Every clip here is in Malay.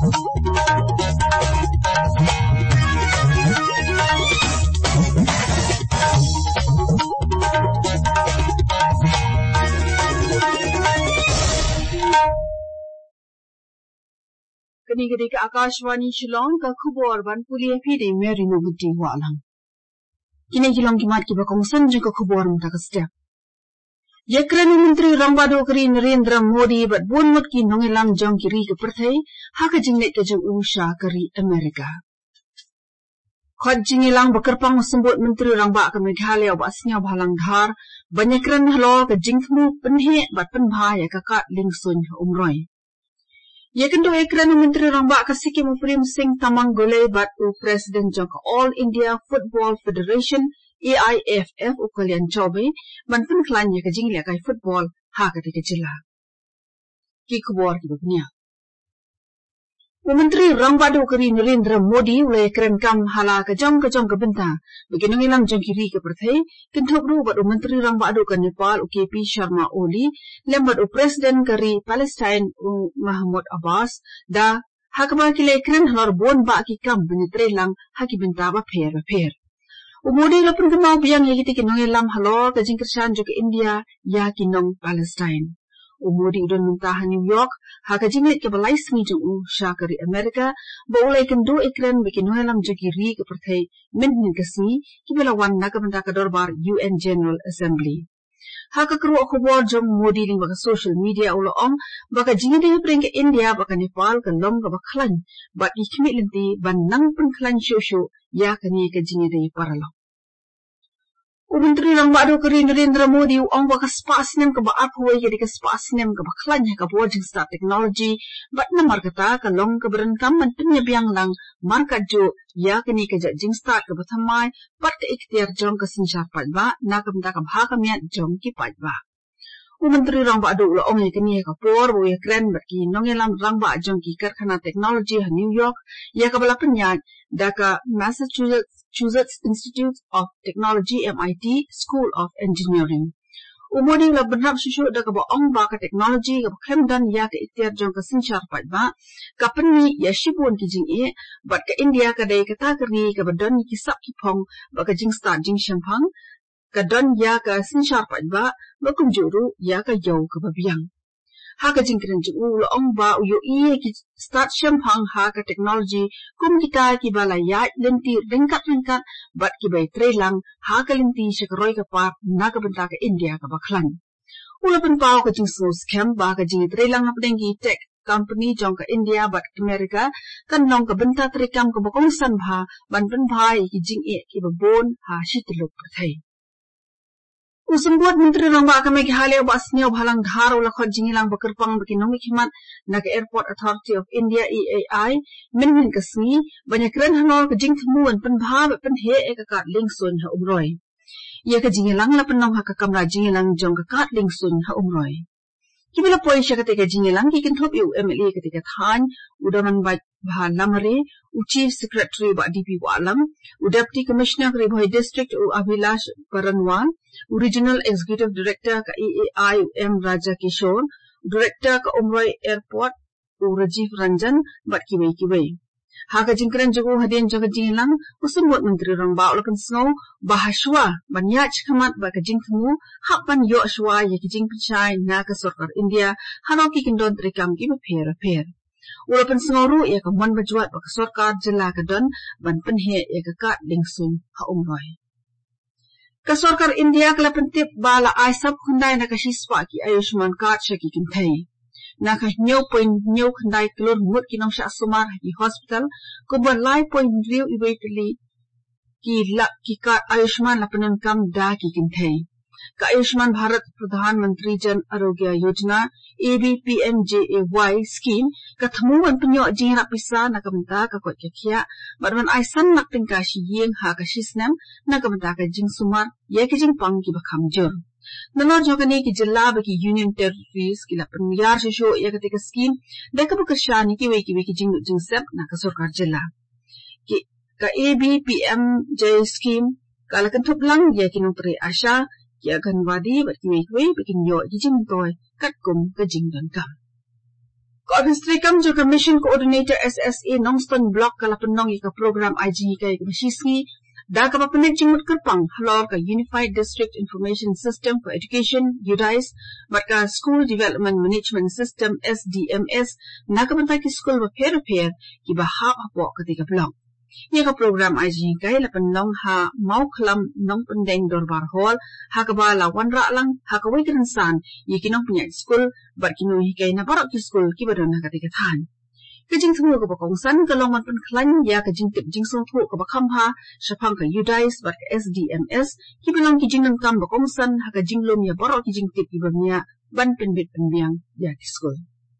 Kini ke Akashwani Shillong ka khubor ban pulia phide Mary Nobuti walang. Kini Shillong ki mat ki ba kongsan jeng ka khubor mta ka step. Yakrani Menteri Rambado Kari Narendra Modi bat bonmot ki nongelam jong ki ri ka perthai ha ka jinglet ka jeng usha kari Amerika. Khot jingilang bakerpang sembut Menteri Rangba ka Meghalaya ba asnya bhalang dhar banyakran halo ka jingthmu penhe bat penbha ya ka kat lingsun umroi. Yakendo ekran Menteri Rangba ka Sikkim Uprim Singh Tamang Gole bat u President jong All India Football Federation AIFF u kalian chobe ban pen klan ya ka jinglia kai football ha ka te jila. Ki khobor ki bapnia. Menteri Rambado Kari Narendra Modi ule ekran kam hala ka jong ka benta beginung ilang jong kiri ka perthai kenthok ru bat u Menteri Rambado ka Nepal u KP Sharma Oli lembat u President Kari Palestine u Mahmoud Abbas da hakba kile ekran halor bon ba ki kam benetre lang haki benta ba pher. Umodi lapun kenau biang ya kita kinong ilam halor ka jingkersan jo ke India ya kinong Palestine. Umodi udon muntahan New York haka jinglet ke balai sengi jeng u syakari Amerika ba ulai kendo ekran bikin nuelam jagiri ke perthai min kesni ki belawan naga benda ka dorbar UN General Assembly. Haka kru akhbar jong Modi ling baka social media ulo ong baka jingide bring ke India baka Nepal ka long ka baklan bat ikmit lenti ban nang pun klan shosho ya kani ka jingide paralo. Menteri Rambado Kari Narendra Modi ong baka spasinem ka baat huwai jadi ka spasinem ka baklan ka bojing start technology bat na markata ka long ka berenkam man penyabiang lang markat jo ya kani ka jing start ka bathamai pat ka ikhtiar jong ka sinchar pajba na ka benda ka bhaka miat jong ki pajba. Menteri Rambado ulo ong yakani ka por bo ya kren bat ki nongelam rangba jong ki karkhana technology ha New York ya ka bala penyat da ka Massachusetts Institute of Technology MIT School of Engineering. Umodi la benap susu da ka ba ong ba ka technology ka khem dan ya ka ikhtiar jong ka sinchar pajba ka penni ya shibun ki jing e bat ka India ka dai ka takri ka badon ki sap ki phong ba ka jing start jing shampang kadon ya ka sinchar pajba bakum juru ya ka yau ka babiang ha ka jingkren ju lo ong ba u yo ie ki start shampang ha ka technology kum kita ki bala ya lenti ringkat bat ki bai trelang ha ka lenti shakroi ka par na ka benta ka India ka baklan ulo pen pau ka jing so scam ba ka jing trelang apdeng ki tech company jong ka India bat America kan long ka benta trekam ka bakong san bha ban pen bhai ki jing e ki babon ha shitluk prathai. Usembut Menteri Rangba ka Meghalaya ba asnyaw bhalang dhar ula khot jingilang bakerpang bikinong ikhimat naka Airport Authority of India EAI min kasni banyak ren hanol ka jing thmuan penbha ba penhe e ka kat lingsun ha umroi. Ia ka jingilang la penong ha ka kamra jingilang jong ka kat lingsun ha umroi. Kibila poi siya katika jingilang kikinthop yu MLA katika than udaman ba lamare u Chief Secretary ba DP Walam u Deputy Commissioner ka Ribhoi District u Abhilash Baranwal u Regional Executive Director ka EAI u M Raja Kishore Director ka Umroi Airport u Rajiv Ranjan bat kibai haka jingkren jogo hadin jogo jingilang usembut Menteri Rangba ulakan snow bahaswa banyach kamat ba ka jingthmu hakban yo shwa ya ki jingpichai na ka sarkar India hano ki kindon trekam ki pher ulakan snow ru ya ka mon bajuat ba ka sarkar jila ka don ban penhe ya ka kat lingsun ha umroi ka sarkar India kala pentip bala ai sab khundai na ka shispa ki Ayushman card shaki kinthai naka nyo khandai klur mut kinong sha sumar di hospital ko balai point riu iwetli ki ka Ayushman la penan kam da ki kinthai ka Ayushman Bharat Pradhan Mantri Jan Arogya Yojana ABPMJAY scheme ka thmuan penyo jingra pisa na kamta ka kot kya barman ai san nak tingka shi yeng ha ka shisnam na kamta ka jing sumar ye ki jing pang ki bakham jor Nanor jogani ki jilla baki Union Territories ki la penyar shisho ya ketika scheme deka bekershani ki weki jing sep na ka sarkar jilla ki ka ABPMJ scheme kala kentup lang ya kinong pre asha ki agan wadi baki weki bikin yo ki jing toy kat kum ka jing dan kam Ko-administrator jo Commission Coordinator SSA Nongston Block kala penong ika program IG kay Mashisngi da ka papanig jingmut kerpang halor ka Unified District Information System for Education UDIS mat ka School Development Management System SDMS na ka bantay ki school ba pair ki ba hap hapo ketika blong ika program IG kay la penong ha mau kelam nong pendeng dorbar hall ha ka ba la wanra lang ha ka wai san yikinong punya school bat kinu hikai na barok ki school ki ba don ha ketika than kajing thmu ka bakongsan ka longman pen khlan ya kajing tip jing song thu ka bakham ha shapang ka UDIS bat ka SDMS ki bilang ki jing nang kam bakongsan ha ka jing lom ya baro ki jing tip ibamnya ban pen bit pen biang ya ki school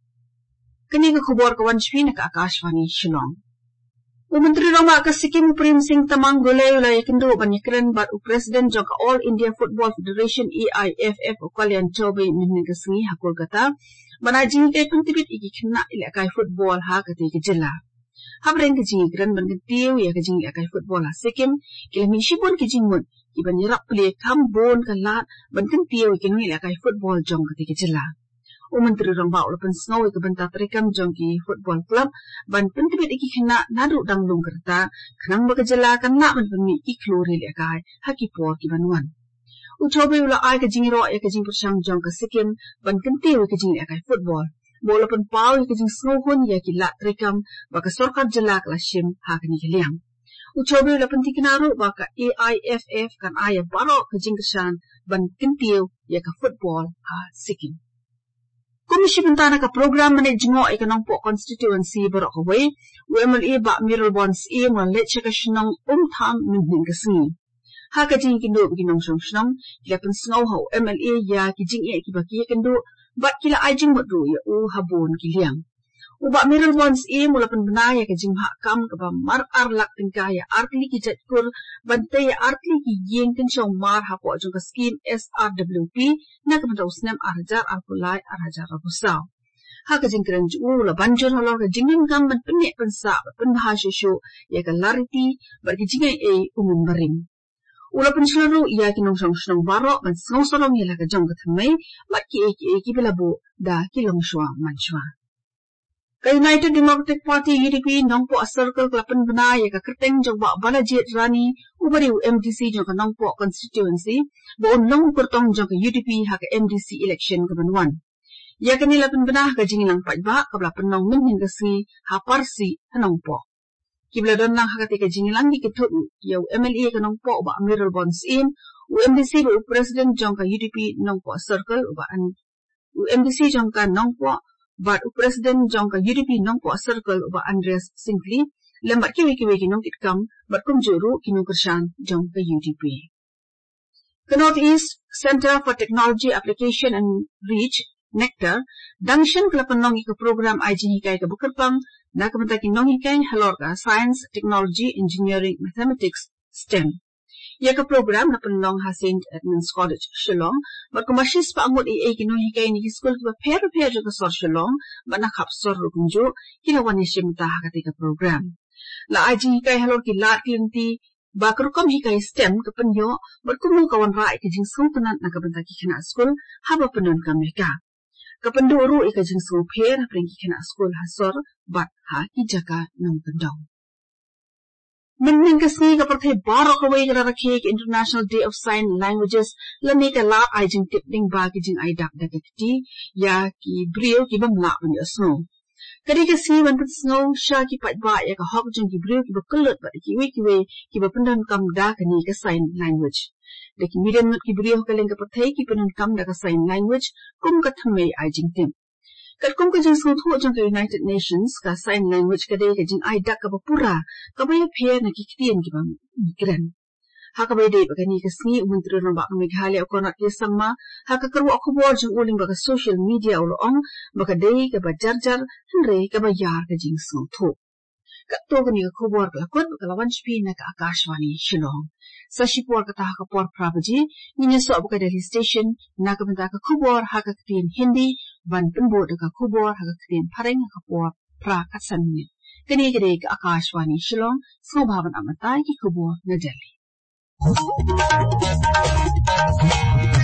kani ka khubor ka wan shwi na ka Akashvani Shillong Menteri Rama ka Sikkim Prem Singh Tamang Golay la yakindo banyakran bat President jong ka All India Football Federation AIFF ukalian chobe minning ka singi ha Kolkata manajing kay kuntibit ikikna ila kay football ha kati ka jilla habreng ka jingran ban katiw ya ka jing ila kay football ha Sikkim kilami shibon ka jingmun iban yarap play kambon ka lat ban katiw ikinu ila kay football jong kati ka jilla Menteri Rama ulapan sngaw ka banta trikam jong ki football club ban pentibit ikikna nadu dang lung kerta kanang bagajala kan na ban pemi ki klori ila kay hakipor ki banwan Uchobe ula ay ka jingiro ya ka jing persang jong ka Sikkim ban kentiw ka jing ila kay football bola pan pau ya ka jing snawhon ya ki lat trikam baka sorkar jala kala shim ha kani kaliang Uchobe ula pan tikinaro baka AIFF kan aya baro ka jing kesan ban kentiw ya ka football ha Sikkim Komisi Bentana ka program management ikanong po constituency barok away UMLA ba Miral Bonds mo letcha ka sinong umtam minning kasingi ha ka jing kindo ginong song kila pen sngaw ho MLA ya ki jing e ki ba ki kindo bat kila ay jing modru ya u habon kiliang uba Miral Bonds mula pen benaya ka jing ha kam ka ba mar arlak tingka ya arkli ki jatkur bantay ya arkli ki yeng kin shong mar ha po jong ka scheme SRWP na ka banta usnem arjar arpulai arjar rabusaw ha ka jing kran ju la banjur halor ka jingin kam ban penek pensa pen ha shushu ya ka lariti bar ki jing e umun baring ula penslaru iya kinong song baro ban snong solong ya ka jong ka thamai mat ki bilabu da kilong shwa manshwa Ka United Democratic Party UDP nongpo a circle klapan bana ya ka kerteng jong ba balajit rani ubari MDC jong ka nongpo constituency bo nong kurtong jong ka UDP ha ka MDC election ka banwan ya ka nila pan bana ka jingilang pajba ka blapan nong minhin ka si ha parsi nongpo kibla don lang ha ka tika jingilang ki ketut ya MLA ka nongpo ba Miral Bonds MDC bo president jong ka UDP nongpo a circle ba an MDC jong ka nongpo But President jong ka UDP nongpo a circle uba Andreas Singley lambat kiwi nong itkam but kumjuru kinong kersan jong ka UDP. Ka Northeast Center for Technology Application and Reach Nectar dangshan kalapan nong ika program IG hikay ka bukerpang na kamantaki nong hikay halor ka Science, Technology, Engineering, Mathematics, STEM. Ya ka program na panlong ha St. Edmunds College Shillong but kumashis pa angot kinong hikay ni school ka pero ka sor Shillong ba nakap sor rukunjo kilawan ni simta ha katika program la aji hikay halor ki lat kilinti ba karukom hikay STEM ka panyo but kumong kawan ra ikajing sungtunan na kabantaki kina school haba panon kami ka kapanduro ikajing sung per pringki kina school ha sor but ha kijaka ng pandong Minning kasi kapatay baro kaway kararakik International Day of Sign Languages lami ka lap ay jing tipning bagi jing ay dakdakati ya ki brio ki bamla ni asno. Kadi kasi wanpan snow siya ki patba ya ka hok jing ki brio ki bakulot ba kiwi ki bapandan kam da kani ka sign language. Daki medium not ki brio kaling kapatay ki pandan kam da ka sign language kum katamay ay jing tim. Katkum ka jing sungtu jang ka United Nations ka sign language ka day ka jing ay dak ka papura kabaya pier na kikitian ki bang migran. Ha kabaya day baka ni kasngi Menteri Rama ka Meghalaya o konat yasang ma ha kakarwa ako bo jang uling baka social media uloong baka day ka ba jarjar henry ka ba yar ka jing sungtu. Kato ka ni ka kubor ka lakot kalawan shpi na ka Akashvani Shillong. Sa shipor ka taha ka por prabaji niya so abu ka Delhi station na ka banta ka kubor ha ka katian Hindi ban penbo ka kubor ha ka katian pareng ka por pra katsanit. Kani ka Akashvani Shillong sumabhavan amatay ki kubor na Delhi.